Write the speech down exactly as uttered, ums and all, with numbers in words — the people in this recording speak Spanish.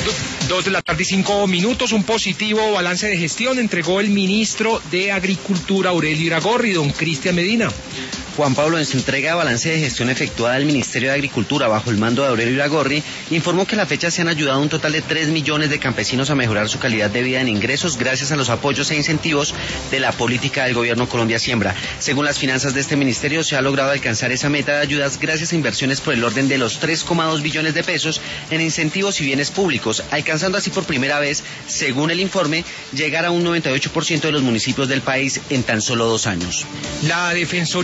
Dos de la tarde y cinco minutos, un positivo balance de gestión entregó el ministro de Agricultura Aurelio Iragorri, don Cristian Medina. Juan Pablo, en su entrega de balance de gestión efectuada del Ministerio de Agricultura bajo el mando de Aurelio Iragorri, informó que a la fecha se han ayudado un total de tres millones de campesinos a mejorar su calidad de vida en ingresos gracias a los apoyos e incentivos de la política del gobierno Colombia Siembra. Según las finanzas de este ministerio, se ha logrado alcanzar esa meta de ayudas gracias a inversiones por el orden de los tres coma dos billones de pesos en incentivos y bienes públicos, alcanzando así por primera vez, según el informe, llegar a un noventa y ocho por ciento de los municipios del país en tan solo dos años. La Defensoría